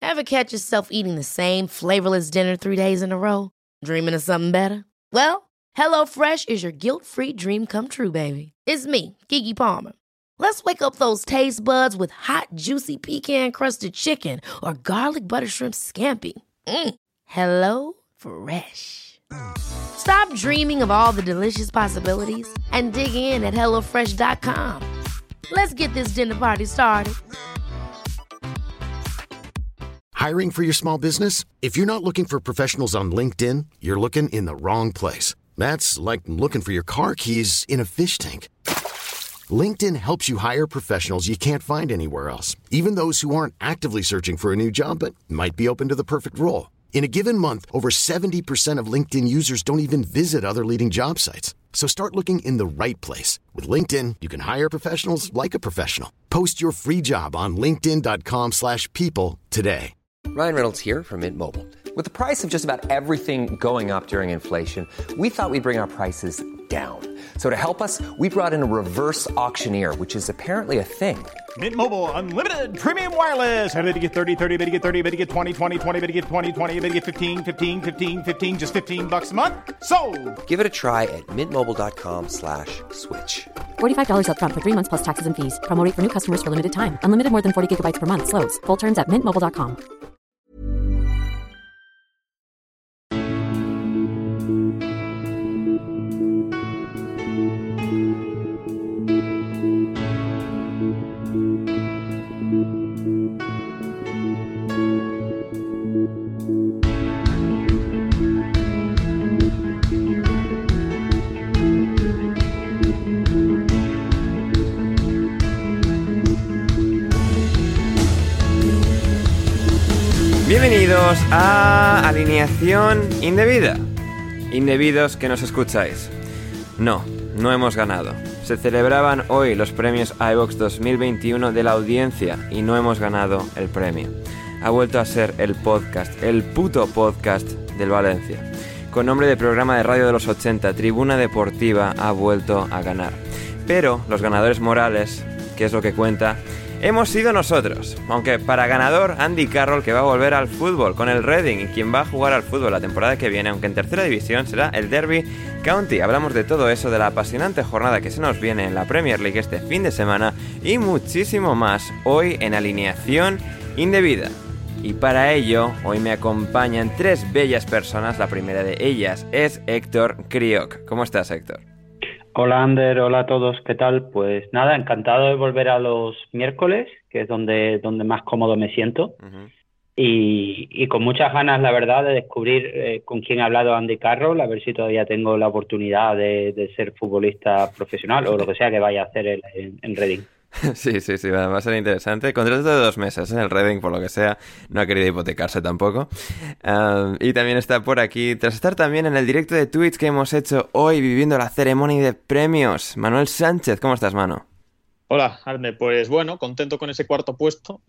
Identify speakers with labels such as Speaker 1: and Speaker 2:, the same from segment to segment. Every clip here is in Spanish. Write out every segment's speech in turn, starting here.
Speaker 1: Ever catch yourself eating the same flavorless dinner 3 days in a row? Dreaming of something better? Well, HelloFresh is your guilt-free dream come true, baby. It's me, Keke Palmer. Let's wake up those taste buds with hot, juicy pecan-crusted chicken or garlic butter shrimp scampi. Hello Fresh. Stop dreaming of all the delicious possibilities and dig in at HelloFresh.com. Let's get this dinner party started.
Speaker 2: Hiring for your small business? If you're not looking for professionals on LinkedIn, you're looking in the wrong place. That's like looking for your car keys in a fish tank. LinkedIn helps you hire professionals you can't find anywhere else, even those who aren't actively searching for a new job but might be open to the perfect role. In a given month, over 70% of LinkedIn users don't even visit other leading job sites. So start looking in the right place. With LinkedIn, you can hire professionals like a professional. Post your free job on linkedin.com/people today.
Speaker 3: Ryan Reynolds here from Mint Mobile. With the price of just about everything going up during inflation, we thought we'd bring our prices down. So to help us, we brought in a reverse auctioneer, which is apparently a thing.
Speaker 4: Mint Mobile Unlimited Premium Wireless. How to get 30, 30, bit to get 30, bit to get 20, 20, 20, bit to get 20, 20, bit to get 15, 15, 15, 15, just $15 a month? Sold!
Speaker 3: Give it a try at mintmobile.com/switch.
Speaker 5: $45 up front for 3 months plus taxes and fees. Promo rate for new customers for limited time. Unlimited more than 40 gigabytes per month. Slows full terms at mintmobile.com.
Speaker 6: Bienvenidos a Alineación Indebida. Indebidos que nos escucháis. No hemos ganado. Se celebraban hoy los premios iVoox 2021 de la audiencia y no hemos ganado el premio. Ha vuelto a ser el podcast, el puto podcast del Valencia. Con nombre de programa de radio de los 80, Tribuna Deportiva ha vuelto a ganar. Pero los ganadores morales, que es lo que cuenta, hemos sido nosotros, aunque para ganador Andy Carroll, que va a volver al fútbol con el Reading y quien va a jugar al fútbol la temporada que viene, aunque en tercera división será el Derby County. Hablamos de todo eso, de la apasionante jornada que se nos viene en la Premier League este fin de semana y muchísimo más hoy en Alineación Indebida. Y para ello, hoy me acompañan tres bellas personas. La primera de ellas es Héctor Crioc. ¿Cómo estás, Héctor?
Speaker 7: Hola Ander, hola a todos, ¿qué tal? Pues nada, encantado de volver a los miércoles, que es donde más cómodo me siento. Uh-huh. Y con muchas ganas, la verdad, de descubrir con quién ha hablado Andy Carroll, a ver si todavía tengo la oportunidad de ser futbolista profesional o lo que sea que vaya a hacer él en Reading.
Speaker 6: Sí, va a ser interesante. Contrato de 2 meses en el Reading, por lo que sea, no ha querido hipotecarse tampoco. Y también está por aquí, tras estar también en el directo de Twitch que hemos hecho hoy, viviendo la ceremonia de premios, Manuel Sánchez. ¿Cómo estás, Mano?
Speaker 8: Hola, Arne. Pues bueno, contento con ese cuarto puesto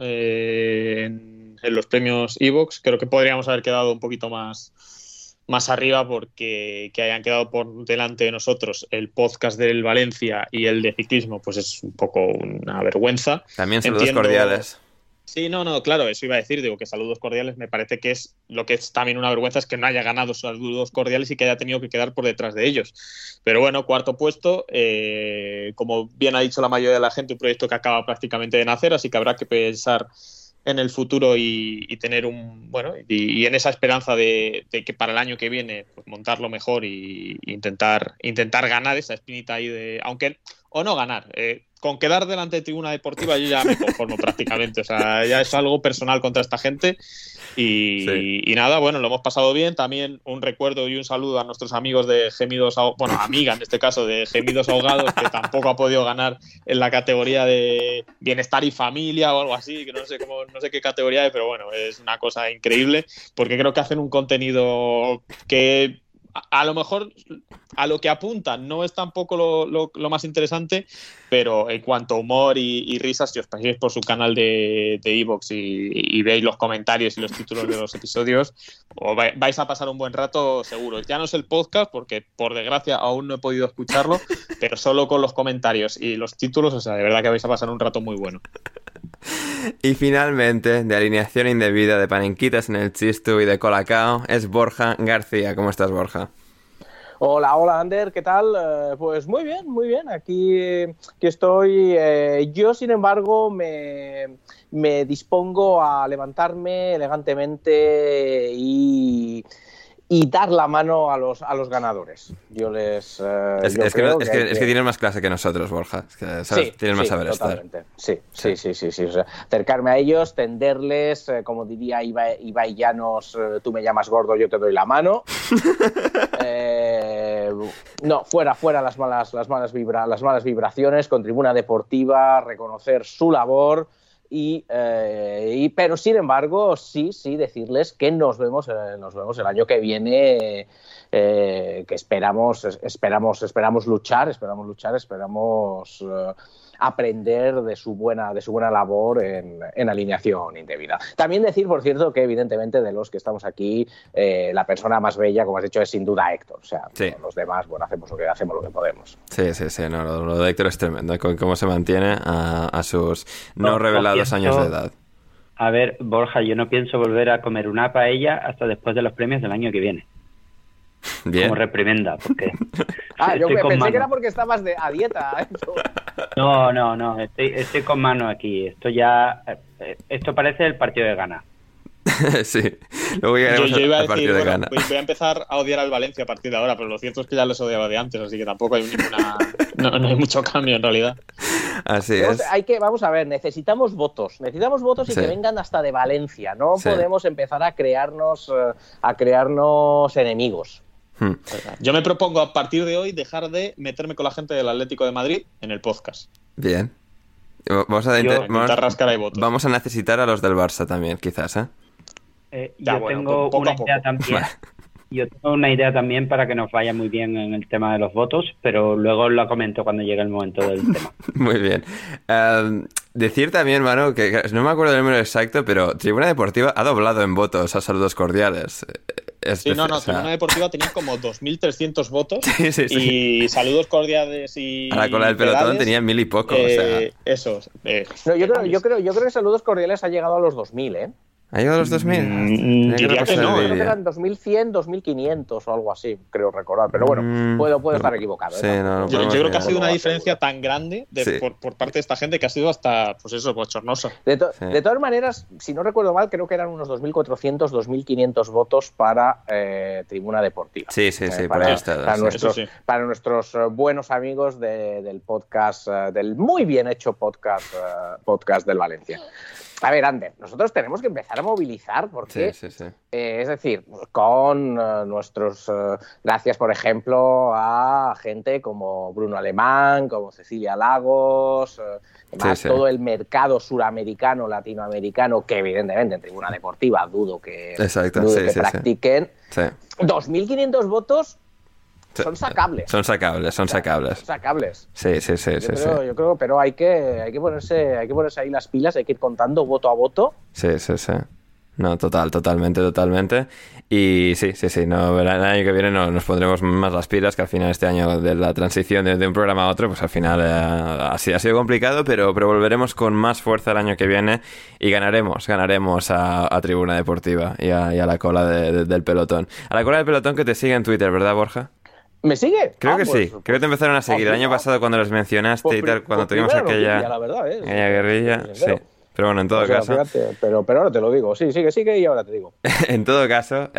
Speaker 8: en los premios iVoox. Creo que podríamos haber quedado un poquito más arriba, porque que hayan quedado por delante de nosotros el podcast del Valencia y el de ciclismo, pues es un poco una vergüenza.
Speaker 6: También saludos cordiales.
Speaker 8: Sí, no, claro, eso iba a decir, digo que saludos cordiales me parece que es lo que es también una vergüenza, es que no haya ganado saludos cordiales y que haya tenido que quedar por detrás de ellos. Pero bueno, cuarto puesto, como bien ha dicho la mayoría de la gente, un proyecto que acaba prácticamente de nacer, así que habrá que pensar en el futuro y tener y en esa esperanza de que para el año que viene pues montarlo mejor y intentar ganar esa espinita ahí de, aunque o no ganar, con quedar delante de Tribuna Deportiva yo ya me conformo prácticamente, o sea, ya es algo personal contra esta gente y nada, bueno, lo hemos pasado bien. También un recuerdo y un saludo a nuestros amigos de Gemidos amiga en este caso de Gemidos Ahogados, que tampoco ha podido ganar en la categoría de Bienestar y Familia o algo así, que no sé qué categoría es, pero bueno, es una cosa increíble, porque creo que hacen un contenido que a lo mejor a lo que apuntan no es tampoco lo más interesante, pero en cuanto a humor y risas, si os pasáis por su canal de iVoox y veis los comentarios y los títulos de los episodios, vais a pasar un buen rato seguro. Ya no es el podcast, porque por desgracia aún no he podido escucharlo, pero solo con los comentarios y los títulos, o sea, de verdad que vais a pasar un rato muy bueno.
Speaker 6: Y finalmente, de alineación indebida de panenquitas en el Chistu y de Colacao, es Borja García. ¿Cómo estás, Borja?
Speaker 9: Hola, Ander, ¿qué tal? Pues muy bien, aquí estoy. Yo, sin embargo, me dispongo a levantarme elegantemente y dar la mano a los ganadores. Yo les...
Speaker 6: Es que tienes más clase que nosotros, Borja. Es que, ¿sabes?
Speaker 9: Sí,
Speaker 6: tienes más
Speaker 9: sí,
Speaker 6: saber
Speaker 9: totalmente.
Speaker 6: estar.
Speaker 9: Sí. O sea, acercarme a ellos, tenderles, como diría Ibai Llanos, tú me llamas gordo, yo te doy la mano. No, fuera las malas vibraciones, con Tribuna Deportiva, reconocer su labor. Pero sin embargo sí decirles que nos vemos el año que viene, que esperamos luchar, esperamos aprender de su buena labor en alineación indebida. También decir, por cierto, que evidentemente de los que estamos aquí, la persona más bella, como has dicho, es sin duda Héctor. O sea,
Speaker 6: sí.
Speaker 9: Los demás, bueno, hacemos lo que podemos.
Speaker 6: Sí, no, lo de Héctor es tremendo, cómo se mantiene a sus no revelados años de edad.
Speaker 7: A ver, Borja, yo no pienso volver a comer una paella hasta después de los premios del año que viene.
Speaker 6: Bien.
Speaker 7: Como reprimenda, porque...
Speaker 9: yo pensé que era porque estabas a dieta.
Speaker 7: No, estoy con mano aquí. Esto parece el partido de Ghana.
Speaker 6: Sí. Luego
Speaker 8: yo iba a decir, bueno, voy a empezar a odiar al Valencia a partir de ahora, pero lo cierto es que ya los odiaba de antes, así que tampoco hay no hay mucho cambio en realidad.
Speaker 6: Así es.
Speaker 9: Vamos a ver, necesitamos votos y sí, que vengan hasta de Valencia. No podemos empezar a crearnos enemigos.
Speaker 8: Yo me propongo a partir de hoy dejar de meterme con la gente del Atlético de Madrid en el podcast.
Speaker 6: Bien. Vamos a intentar
Speaker 8: rascar ahí votos.
Speaker 6: Vamos a necesitar a los del Barça también, quizás,
Speaker 7: tengo una idea también. Yo tengo una idea también para que nos vaya muy bien en el tema de los votos, pero luego lo comento cuando llegue el momento del tema.
Speaker 6: Muy bien. Decir también, Manu, que no me acuerdo del número exacto, pero Tribuna Deportiva ha doblado en votos a Saludos Cordiales.
Speaker 8: Tribuna Deportiva tenía como 2.300 votos
Speaker 6: sí.
Speaker 8: Y Saludos Cordiales y...
Speaker 6: A la cola del pelotón tenía 1.000 y poco,
Speaker 8: Esos.
Speaker 9: Yo creo que Saludos Cordiales ha llegado a los 2.000, ¿eh?
Speaker 6: ¿Ha llegado a los 2.000?
Speaker 8: Diría que no.
Speaker 9: Creo que eran 2.100, 2.500 o algo así, creo recordar. Pero bueno, puedo estar equivocado.
Speaker 6: Sí,
Speaker 8: yo creo que ha sido una diferencia tan grande por parte de esta gente que ha sido hasta, pues eso, bochornosa.
Speaker 9: De todas maneras, si no recuerdo mal, creo que eran unos 2.400, 2.500 votos para Tribuna Deportiva.
Speaker 6: Sí, por ahí está.
Speaker 9: Para nuestros buenos amigos del podcast, del muy bien hecho podcast del Valencia. A ver, Ander, nosotros tenemos que empezar a movilizar porque, es decir, con nuestros... gracias, por ejemplo, a gente como Bruno Alemán, como Cecilia Lagos, todo el mercado suramericano, latinoamericano, que evidentemente en Tribuna Deportiva dudo que practiquen. Sí. 2.500 votos... Son sacables.
Speaker 6: Son sacables. Sí.
Speaker 9: Yo creo, pero hay que ponerse ahí las pilas, hay que ir contando voto a voto.
Speaker 6: Sí. No, totalmente. Y sí. No, el año que viene nos pondremos más las pilas, que al final este año de la transición de un programa a otro, pues al final ha sido complicado, pero volveremos con más fuerza el año que viene y ganaremos a Tribuna Deportiva y a la cola del pelotón. A la cola del pelotón que te sigue en Twitter, ¿verdad, Borja?
Speaker 9: ¿Me sigue?
Speaker 6: Creo que sí. Creo que te empezaron a seguir. El año pasado cuando los mencionaste y tal, cuando tuvimos aquella guerrilla. Sí. Pero bueno, en todo caso...
Speaker 9: Fíjate, pero ahora te lo digo. Sí, sigue y ahora te digo.
Speaker 6: En todo caso,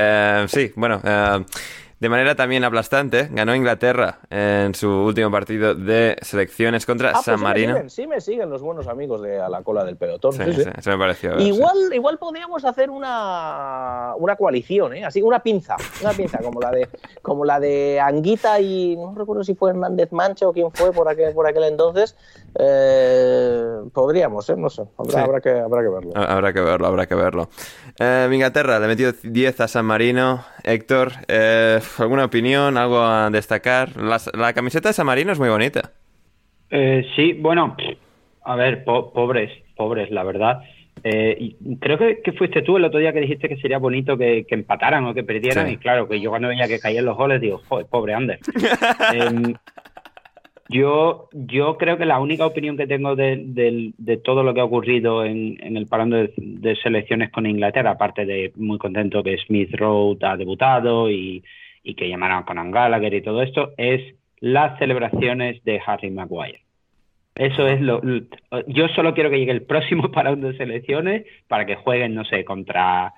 Speaker 6: de manera también aplastante, ganó Inglaterra en su último partido de selecciones contra San Marino.
Speaker 9: Sí me siguen los buenos amigos de A la cola del pelotón. Sí.
Speaker 6: Eso me pareció.
Speaker 9: Igual podríamos hacer una coalición, así una pinza como la de Anguita y no recuerdo si fue Hernández Mancha o quién fue por aquel entonces. Podríamos, no sé, habrá que verlo.
Speaker 6: Habrá que verlo. Inglaterra le metió 10 a San Marino. Héctor, ¿alguna opinión? ¿Algo a destacar? La camiseta de San Marino es muy bonita.
Speaker 7: Sí, bueno, a ver, pobres, la verdad. Creo que fuiste tú el otro día que dijiste que sería bonito que empataran o que perdieran. Sí. Y claro, que yo cuando veía que caían los goles digo, joder, pobre Ander. Yo creo que la única opinión que tengo de todo lo que ha ocurrido en el parón de selecciones con Inglaterra, aparte de muy contento que Smith Rowe ha debutado y que llamaron a Conor Gallagher y todo esto, es las celebraciones de Harry Maguire. Eso es yo solo quiero que llegue el próximo parón de selecciones para que jueguen, no sé, contra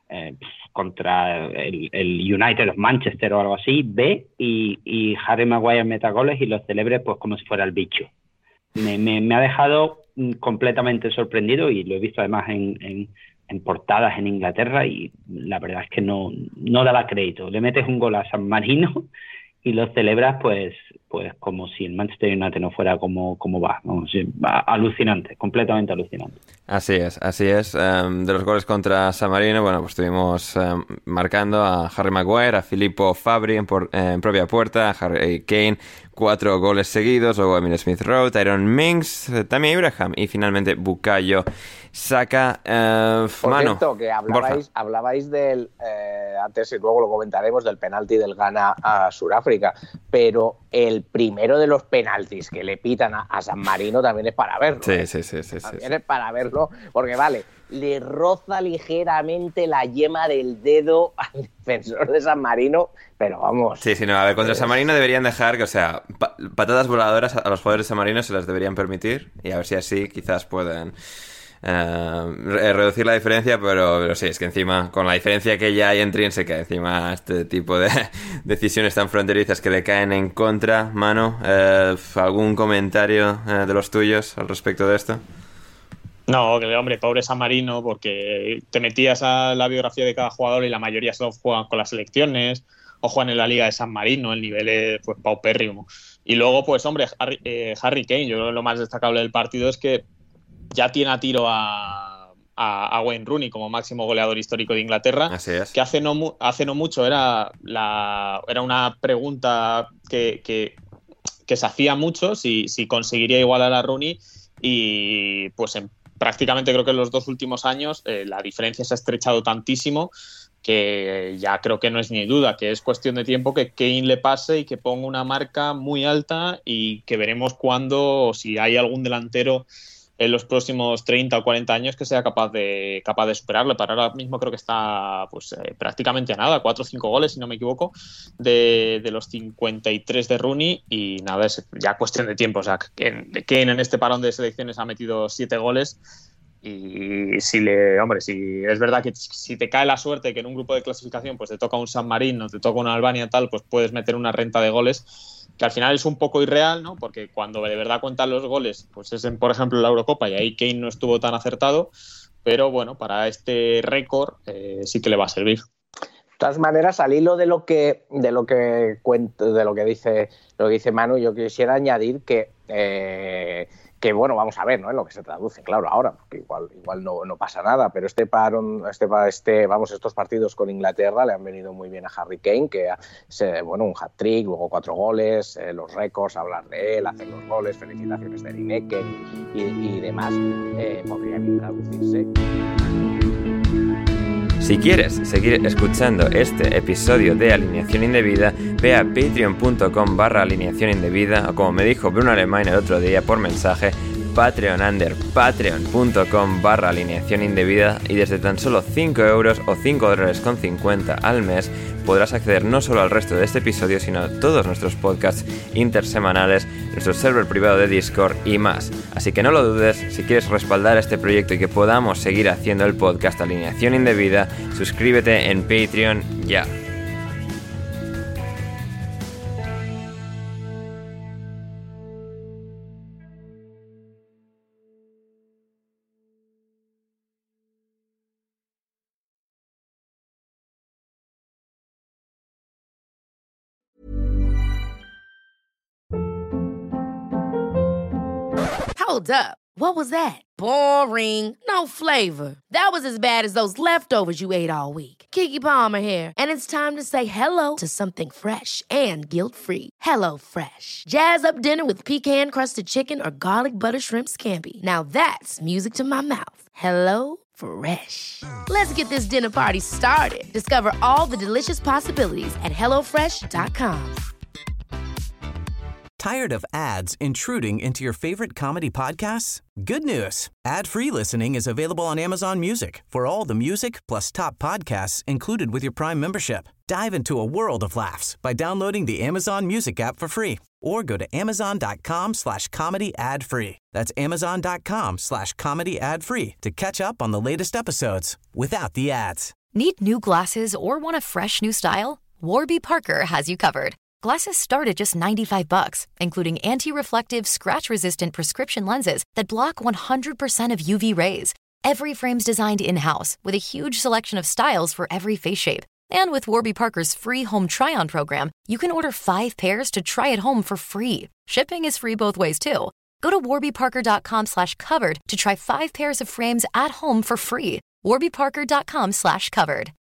Speaker 7: el United of Manchester o algo así, y Harry Maguire meta goles y los celebre pues como si fuera el bicho. Me ha dejado completamente sorprendido y lo he visto además en portadas en Inglaterra y la verdad es que no daba crédito. Le metes un gol a San Marino y lo celebras pues como si el Manchester United no fuera como va. Vamos, alucinante, completamente alucinante.
Speaker 6: Así es. De los goles contra San Marino, bueno, pues estuvimos marcando a Harry Maguire, a Filippo Fabri en propia puerta, a Harry Kane, 4 goles seguidos, luego Emile Smith Rowe, Tyrone Mings, también Abraham y finalmente Bukayo Saka.
Speaker 9: Por cierto, que hablabais del, antes y luego lo comentaremos, del penalti del Ghana a Sudáfrica, pero el primero de los penaltis que le pitan a San Marino también es para verlo.
Speaker 6: Sí.
Speaker 9: También es para verlo, porque vale, le roza ligeramente la yema del dedo al defensor de San Marino, pero vamos...
Speaker 6: Sí, no, a ver, contra San Marino deberían dejar que, o sea, patadas voladoras a los jugadores de San Marino se las deberían permitir y a ver si así quizás pueden... reducir la diferencia, pero sí, es que encima con la diferencia que ya hay intrínseca, encima este tipo de decisiones tan fronterizas que le caen en contra, Manu, ¿algún comentario de los tuyos al respecto de esto?
Speaker 8: No, que hombre, pobre San Marino, porque te metías a la biografía de cada jugador y la mayoría solo juegan con las selecciones o juegan en la Liga de San Marino, el nivel es pues paupérrimo. Y luego, pues hombre, Harry Kane, yo creo que lo más destacable del partido es que ya tiene a tiro a Wayne Rooney como máximo goleador histórico de Inglaterra.
Speaker 6: Así es.
Speaker 8: Que hace no mucho era una pregunta que se hacía mucho si conseguiría igualar a Rooney, y pues prácticamente creo que en los 2 últimos años la diferencia se ha estrechado tantísimo que ya creo que no es ni duda, que es cuestión de tiempo que Kane le pase y que ponga una marca muy alta, y que veremos cuándo, o si hay algún delantero en los próximos 30 o 40 años que sea capaz de superarlo. Para ahora mismo creo que está pues prácticamente a nada, 4 o 5 goles, si no me equivoco, de los 53 de Rooney, y nada, es ya cuestión de tiempo. O sea, Kane en este parón de selecciones ha metido 7 goles, y si es verdad que si te cae la suerte que en un grupo de clasificación pues te toca un San Marino, te toca una Albania tal, pues puedes meter una renta de goles que al final es un poco irreal, ¿no? Porque cuando de verdad cuentan los goles, pues es por ejemplo, la Eurocopa, y ahí Kane no estuvo tan acertado, pero bueno, para este récord sí que le va a servir.
Speaker 9: De todas maneras, al hilo de lo que dice Manu, yo quisiera añadir que bueno, vamos a ver, ¿no? En lo que se traduce, claro, ahora, porque igual no pasa nada, pero estos partidos con Inglaterra le han venido muy bien a Harry Kane, que un hat-trick, luego 4 goles, los récords, hablar de él, hacer los goles, felicitaciones de Lineker y demás, podrían traducirse.
Speaker 6: Si quieres seguir escuchando este episodio de Alineación Indebida, ve a patreon.com/alineación indebida, o como me dijo Bruno Alemán el otro día por mensaje, patreon.com/alineación indebida, y desde tan solo 5 euros o $5.50 al mes podrás acceder no solo al resto de este episodio, sino a todos nuestros podcasts intersemanales, nuestro server privado de Discord y más. Así que no lo dudes, si quieres respaldar este proyecto y que podamos seguir haciendo el podcast Alineación Indebida, suscríbete en Patreon ya.
Speaker 1: Hold up. What was that? Boring. No flavor. That was as bad as those leftovers you ate all week. Keke Palmer here, and it's time to say hello to something fresh and guilt-free. Hello Fresh. Jazz up dinner with pecan-crusted chicken or garlic butter shrimp scampi. Now that's music to my mouth. Hello Fresh. Let's get this dinner party started. Discover all the delicious possibilities at HelloFresh.com.
Speaker 10: Tired of ads intruding into your favorite comedy podcasts? Good news. Ad-free listening is available on Amazon Music for all the music plus top podcasts included with your Prime membership. Dive into a world of laughs by downloading the Amazon Music app for free or go to amazon.com/comedy ad-free. That's amazon.com/comedy ad-free to catch up on the latest episodes without the ads.
Speaker 11: Need new glasses or want a fresh new style? Warby Parker has you covered. Glasses start at just $95, including anti-reflective, scratch-resistant prescription lenses that block 100% of UV rays. Every frame's designed in-house with a huge selection of styles for every face shape. And with Warby Parker's free home try-on program, you can order 5 pairs to try at home for free. Shipping is free both ways, too. Go to warbyparker.com/covered to try 5 pairs of frames at home for free. warbyparker.com/covered.